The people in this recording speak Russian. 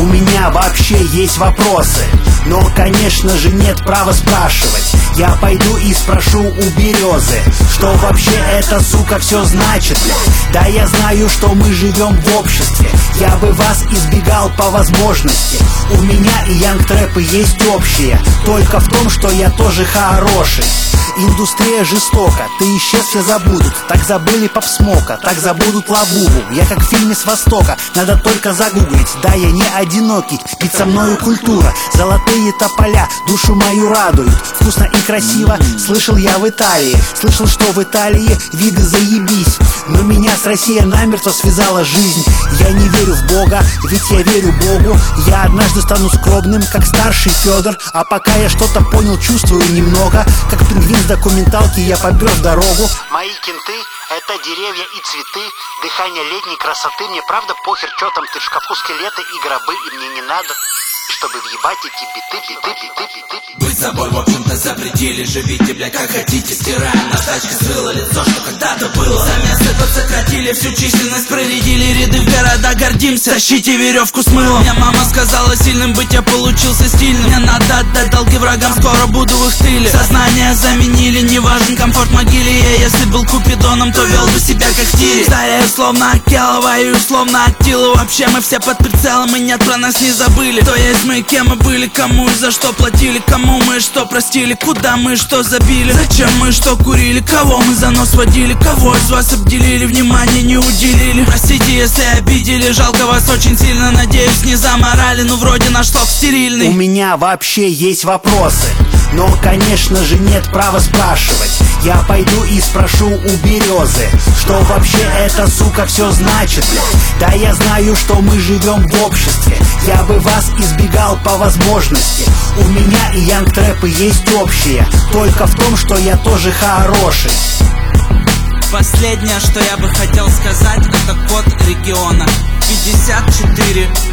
У меня вообще есть вопросы, но, конечно же, нет права спрашивать. Я пойду и спрошу у березы, что вообще эта сука все значит. Да я знаю, что мы живем в обществе, я бы вас избегал по возможности. У меня и янгтрэпы есть общее, только в том, что я тоже хороший. Индустрия жестока, ты исчез, все забудут. Так забыли Поп Смока, так забудут Лабубу. Я как в фильме с Востока, надо только загуглить. Да, я не одинокий, ведь со мною культура. Золотые тополя душу мою радуют. Вкусно и красиво, слышал я в Италии. Слышал, что в Италии виды заебись. Но меня с Россией намертво связала жизнь. Я не верю в Бога, ведь я верю Богу. Я однажды стану скромным, как старший Федор. А пока я что-то понял, чувствую немного. Как пингвин с документалки я побер в дорогу. Мои кенты — это деревья и цветы, дыхание летней красоты. Мне правда похер, чё там ты, в шкафу скелеты и гробы. И мне не надо, чтобы въебать эти биты. Быть собой, в общем-то, запретили. Живите, блядь, как хотите, стираем. Наша тачка скрыла лицо, что когда-то было. Замес этот сократили, всю численность проредили. Ряды в города, гордимся, тащите веревку с мылом. Мне мама сказала, сильным быть я получился стильным. Мне надо отдать долги врагам, скоро буду в их тыле. Сознание заменили, не важен комфорт в могиле. Я, если был купидоном, то вел бы себя как в тире. Старею словно Акела, воюю словно Аттила. Вообще мы все под прицелом, и нет, про нас не забыли. То есть мы, кем мы были, кому и за что платили. Кому мы что простили, куда мы что забили. Зачем мы что курили, кого мы за нос водили. Кого из вас обделили, внимания не уделили. Простите, если обидели, жалко вас очень сильно. Надеюсь, не заморали, ну вроде наш слог стерильный. У меня вообще есть вопросы, но, конечно же, нет права спрашивать. Я пойду и спрошу у березы, что вообще эта сука все значит. Да я знаю, что мы живем в обществе, я бы вас избегал по возможности. У меня и янгтрэпы есть общее, только в том, что я тоже хороший. Последнее, что я бы хотел сказать, это код региона 54